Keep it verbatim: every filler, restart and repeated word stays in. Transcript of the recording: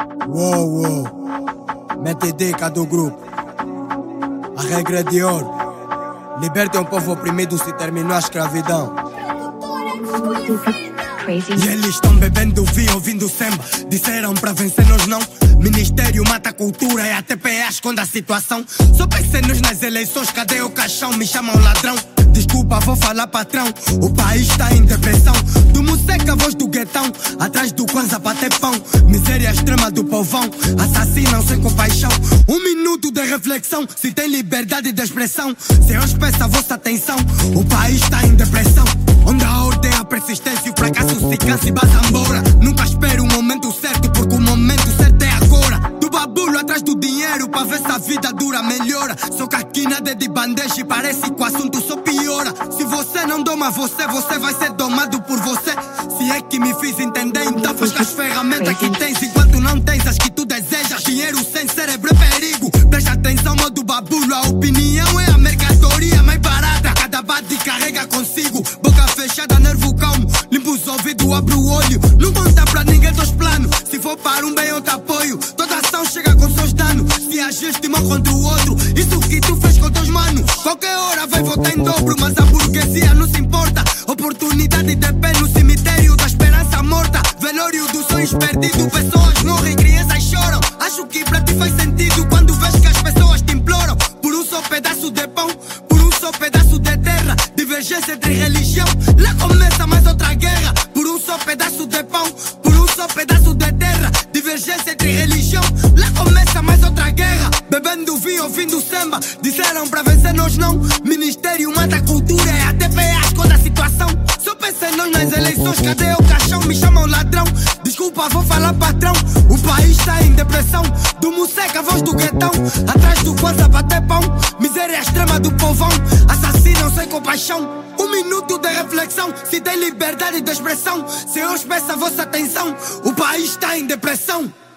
Uou, uou, mete dica do grupo. A regra é de ouro. Liberte um povo oprimido se terminou a escravidão. E eles estão bebendo vinho, ouvindo samba. Disseram pra vencer nós não. Ministério mata a cultura e a T P A esconde a situação. Só pensei-nos nas eleições, cadê o caixão? Me chamam ladrão. Desculpa, vou falar patrão. O país está em depressão. Do Museca, voz do guetão. Atrás do Kwanza pra ter pão. Miséria extrema do povão. Assassinam sem compaixão. Um minuto de reflexão. Se tem liberdade de expressão. Senhores, peço a vossa atenção. O país está em depressão. Onde a ordem, a persistência e o fracasso se cansa e basa embora. Nunca espero o momento certo, porque o momento certo é agora. Do babulo atrás do dinheiro, pra ver se a vida dura, melhora. Só que aqui nada é de bandeja e parece que o assunto só piora. Se você não doma você, você vai ser domado por você. Se é que me fiz entender, então faz com as ferramentas que tens. Enquanto não tens as que tu desejas, dinheiro sem cérebro é perigo. Presta atenção, modo babulo, a opinião é a mercadoria mais barata. Cada bate carrega consigo, boca fechada, nervo calmo. Limpo os ouvidos, abro o olho. Não conta pra ninguém dos planos. Se for para um bem, eu te apoio. Toda ação chega com seus danos. Se agiste mal contra o outro, isso que tu fez com teus manos. Qualquer hora vai votar em dobro, mas a burguesia não se importa. Oportunidade de pé no cemitério da esperança morta. Velório dos sonhos perdidos, pessoas morrem, crianças choram. Acho que pra ti faz sentido quando vês que as pessoas te imploram. Por um só pedaço de pão, por um só pedaço de terra. Divergência entre religião, lá começa mais outra guerra. Por um só pedaço de pão, por um só pedaço de terra. Divergência entre religião, lá começa mais outra guerra. Bebendo vinho, ouvindo samba. Disseram pra vencer nós não. Ministério mata a cultura e a T P A esconde a situação. Só pensei nós nas eleições, cadê o caixão? Me chamam ladrão. Desculpa, vou falar patrão. O país está em depressão. Do Museca, voz do guetão. Atrás do Kwanza pra ter pão. Miséria extrema do povão. Assassinam sem compaixão. Um minuto de reflexão. Se tem liberdade de expressão, senhores, peço a vossa atenção. O país está em depressão.